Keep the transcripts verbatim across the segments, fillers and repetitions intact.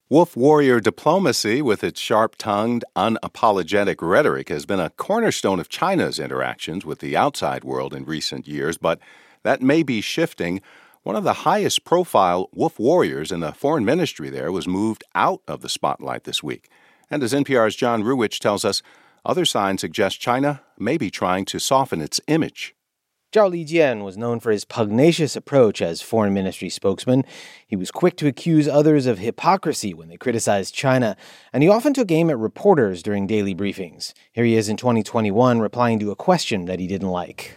Wolf warrior diplomacy, with its sharp-tongued, unapologetic rhetoric, has been a cornerstone of China's interactions with the outside world in recent years, but that may be shifting. One of the highest-profile wolf warriors in the foreign ministry there was moved out of the spotlight this week. And as N P R's John Ruwitch tells us, other signs suggest China may be trying to soften its image. Zhao Lijian was known for his pugnacious approach as foreign ministry spokesman. He was quick to accuse others of hypocrisy when they criticized China, and he often took aim at reporters during daily briefings. Here he is in twenty twenty-one replying to a question that he didn't like.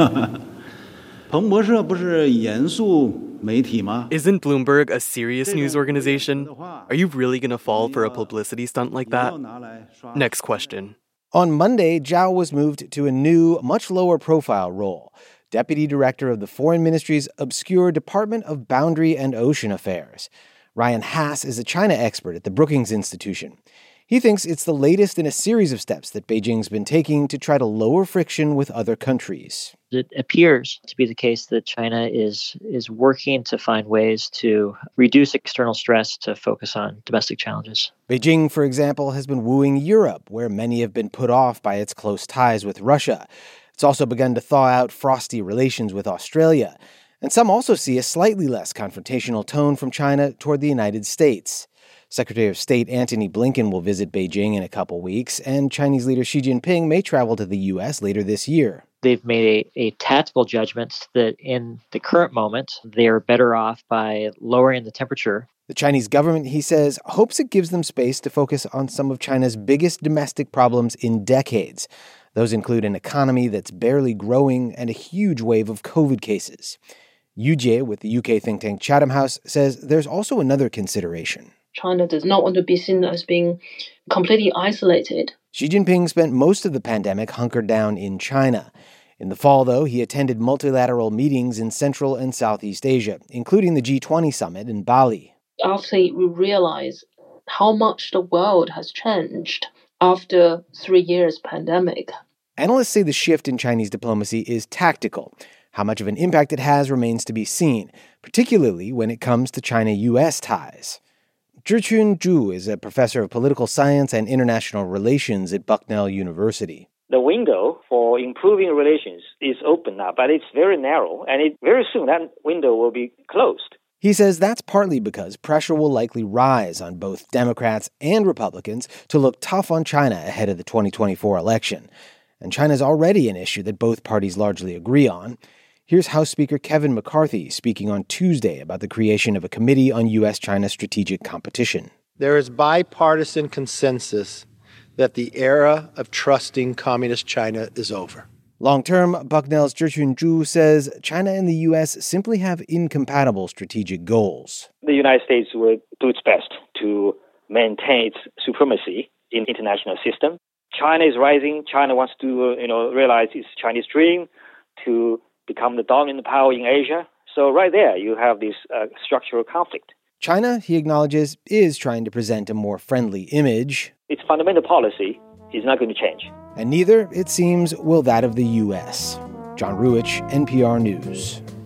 Isn't Bloomberg a serious news organization? Are you really going to fall for a publicity stunt like that? Next question. On Monday, Zhao was moved to a new, much lower-profile role, Deputy Director of the Foreign Ministry's obscure Department of Boundary and Ocean Affairs. Ryan Hass is a China expert at the Brookings Institution. He thinks it's the latest in a series of steps that Beijing's been taking to try to lower friction with other countries. It appears to be the case that China is is working to find ways to reduce external stress to focus on domestic challenges. Beijing, for example, has been wooing Europe, where many have been put off by its close ties with Russia. It's also begun to thaw out frosty relations with Australia. And some also see a slightly less confrontational tone from China toward the United States. Secretary of State Antony Blinken will visit Beijing in a couple weeks, and Chinese leader Xi Jinping may travel to the U S later this year. They've made a, a tactical judgment that in the current moment, they're better off by lowering the temperature. The Chinese government, he says, hopes it gives them space to focus on some of China's biggest domestic problems in decades. Those include an economy that's barely growing and a huge wave of COVID cases. Yu Jie, with the U K think tank Chatham House, says there's also another consideration. China does not want to be seen as being completely isolated. Xi Jinping spent most of the pandemic hunkered down in China. In the fall, though, he attended multilateral meetings in Central and Southeast Asia, including the G twenty summit in Bali. After we realize how much the world has changed after three years pandemic. Analysts say the shift in Chinese diplomacy is tactical. How much of an impact it has remains to be seen, particularly when it comes to China-U S ties. Zhichun Zhu is a professor of political science and international relations at Bucknell University. The window for improving relations is open now, but it's very narrow, and it, very soon that window will be closed. He says that's partly because pressure will likely rise on both Democrats and Republicans to look tough on China ahead of the twenty twenty-four election. And China's already an issue that both parties largely agree on. Here's House Speaker Kevin McCarthy speaking on Tuesday about the creation of a committee on U S China strategic competition. There is bipartisan consensus that the era of trusting communist China is over. Long-term, Bucknell's Zhichun Zhu says China and the U S simply have incompatible strategic goals. The United States will do its best to maintain its supremacy in the international system. China is rising. China wants to, you know, realize its Chinese dream to become the dominant power in Asia. So right there, you have this uh, structural conflict. China, he acknowledges, is trying to present a more friendly image. Its fundamental policy is not going to change. And neither, it seems, will that of the U S. John Ruwitch, N P R News.